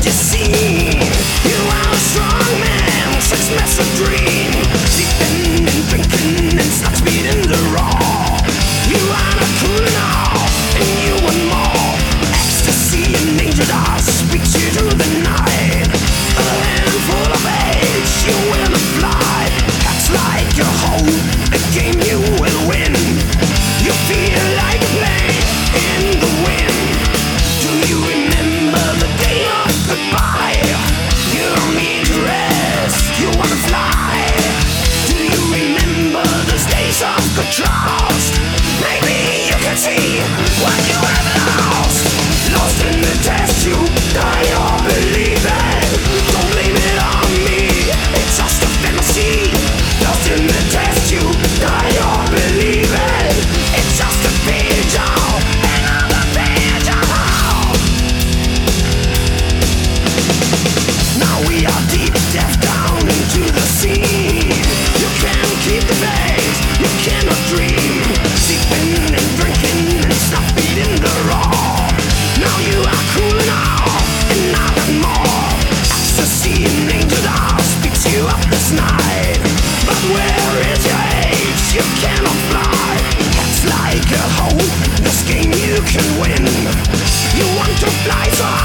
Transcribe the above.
you see? You are a strong man, sex master dream. Sleeping and drinking and slugs beating the raw. You are not cool enough, and you want more. Ecstasy and angel dust speaks you through the night. A handful of age, you will not fly. Acts like a hoe, a game you will win. You feel like a plane in the wind. Do you remember the day of goodbye? You don't need to rest, you wanna fly. Do you remember those days of good trust? Maybe you can see what you have lost. Lost in the test, you die or believe it. Don't blame it on me, it's just a fantasy. Lost in the test, you die or believe it. It's just a page out, another page out. Now we are deep, deaf down into the sea. You can't keep the pace, you cannot dream. Sleeping and drinking and stuff beating the raw. Now you are cool now, and not more. Ecstasy and angel dust beats you up this night. But where is your age? You cannot fly. It's like a hoe, this game you can win. You want to fly so high.